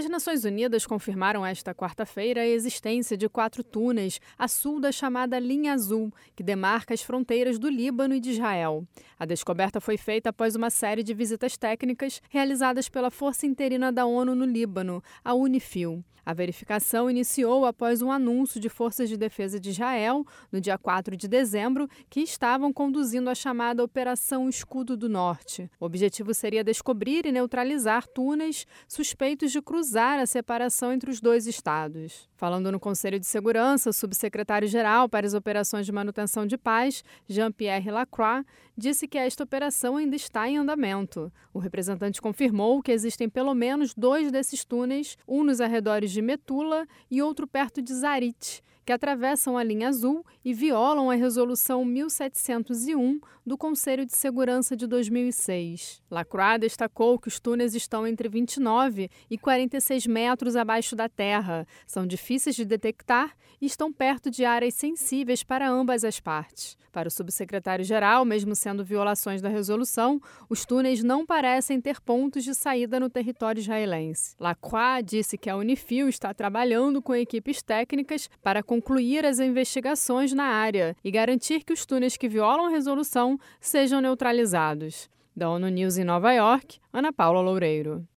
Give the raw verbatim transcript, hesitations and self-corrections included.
As Nações Unidas confirmaram esta quarta-feira a existência de quatro túneis a sul da chamada Linha Azul, que demarca as fronteiras do Líbano e de Israel. A descoberta foi feita após uma série de visitas técnicas realizadas pela Força Interina da ONU no Líbano, a UNIFIL. A verificação iniciou após um anúncio de forças de defesa de Israel, no dia quatro de dezembro, que estavam conduzindo a chamada Operação Escudo do Norte. O objetivo seria descobrir e neutralizar túneis suspeitos de cruzar a separação entre os dois estados. Falando no Conselho de Segurança, o subsecretário-geral para as operações de manutenção de paz, Jean-Pierre Lacroix, disse que esta operação ainda está em andamento. O representante confirmou que existem pelo menos dois desses túneis, um nos arredores de Metula e outro perto de Zarit, que atravessam a linha azul e violam a Resolução mil setecentos e um do Conselho de Segurança de dois mil e seis. Lacroix destacou que os túneis estão entre vinte e nove e quarenta e seis metros abaixo da terra, são difíceis de detectar e estão perto de áreas sensíveis para ambas as partes. Para o subsecretário-geral, mesmo sendo violações da resolução, os túneis não parecem ter pontos de saída no território israelense. Lacroix disse que a UNIFIL está trabalhando com equipes técnicas para concluir as investigações na área e garantir que os túneis que violam a resolução sejam neutralizados. Da ONU News em Nova York, Ana Paula Loureiro.